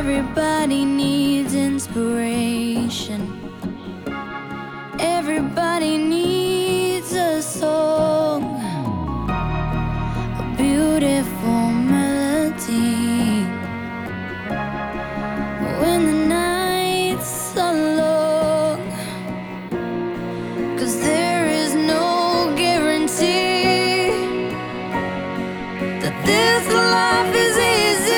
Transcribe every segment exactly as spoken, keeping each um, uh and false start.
Everybody needs inspiration. Everybody needs a song, a beautiful melody. When the nights are long, 'cause there is no guarantee that this life is easy.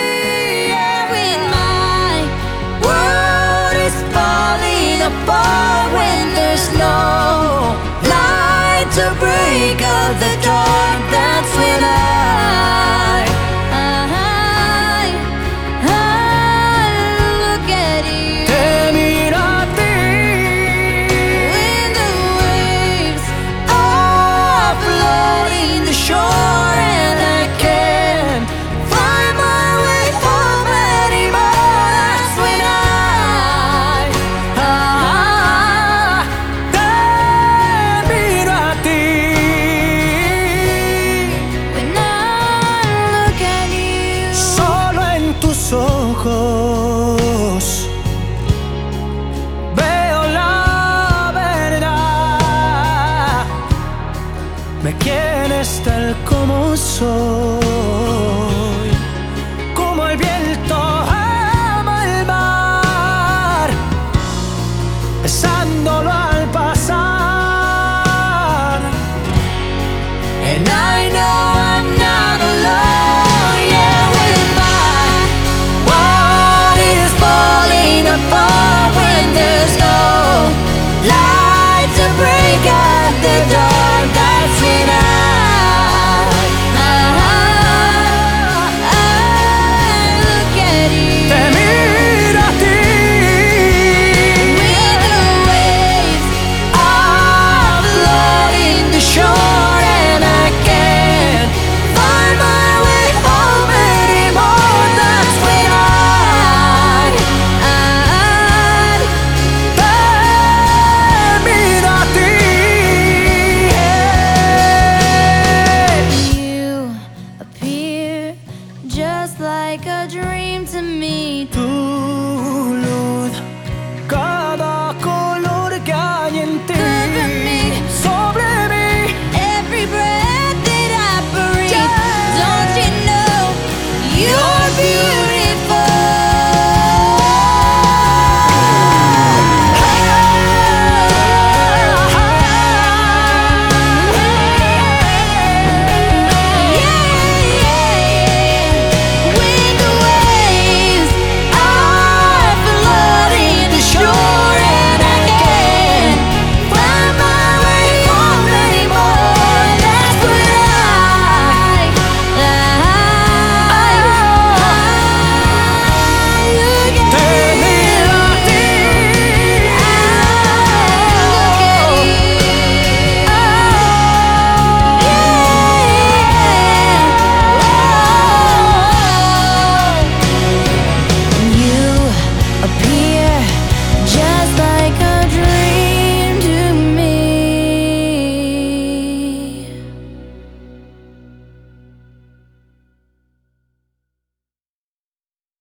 When there's no light to break up the dark, that's when I, I, I look at you. Te miro a ti. When the waves are flooding the shore and I can't find my way home anymore, that's when I ojos veo la verdad, me quieres tal como soy, como el viento ama el mar, besándolo al pasar. And I know I'm not alone. When there's no light to break up the dark, that's when I, I, I look at you. Te miro a ti. When the waves are flooding the shore and I can't find my way home anymore, that's when I just like a dream to me. Tú